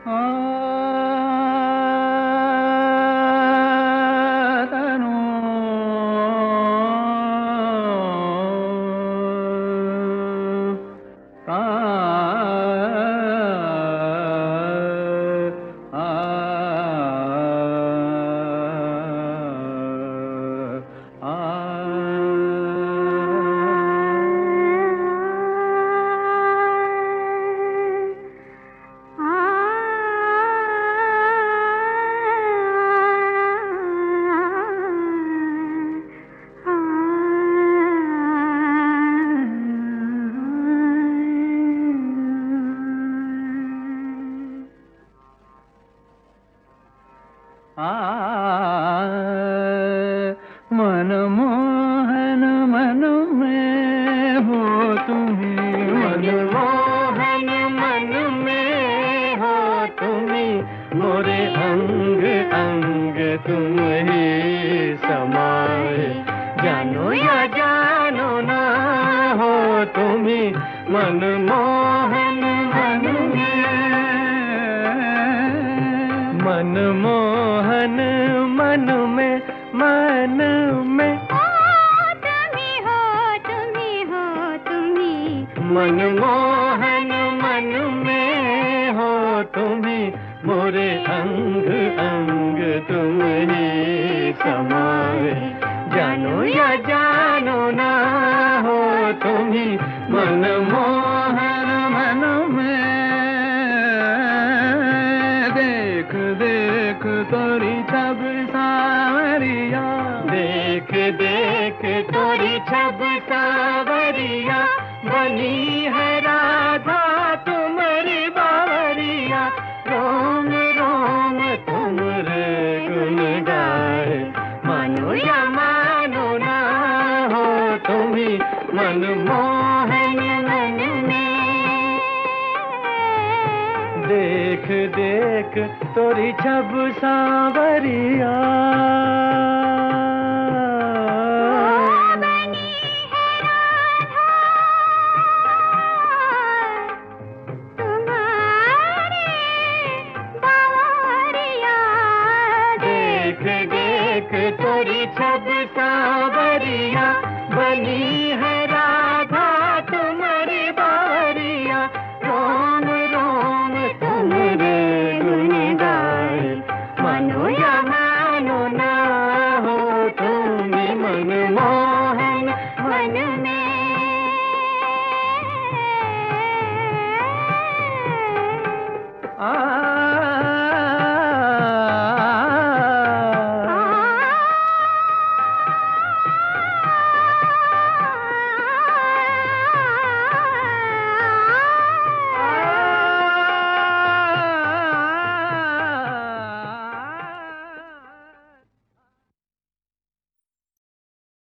तनु मनमोहन मन में हो तुम्हें, मनमोहन मन में हो तुम्हें, मोरे अंग अंग तुम ही समाए, जानो या जानो ना हो तुम्हें, मनमोहन मन में, मनमोहन मन में, मन में मनमोहन मन में हो तुम्हें, मोरे अंग अंग तुम ही समाए, जानो या जानो ना हो तुम्हें, मनमोहन मन में। देख देख तोरी छब सावरिया, देख देख तोरी छब सावरिया, बनी है राधा तुम्हारी बावरिया, रोम रोम तुमरे गुन गाए, मानो या मानो ना हो तुम्हें, मनमोहन मन में। देख देख तोरी छब सावरिया।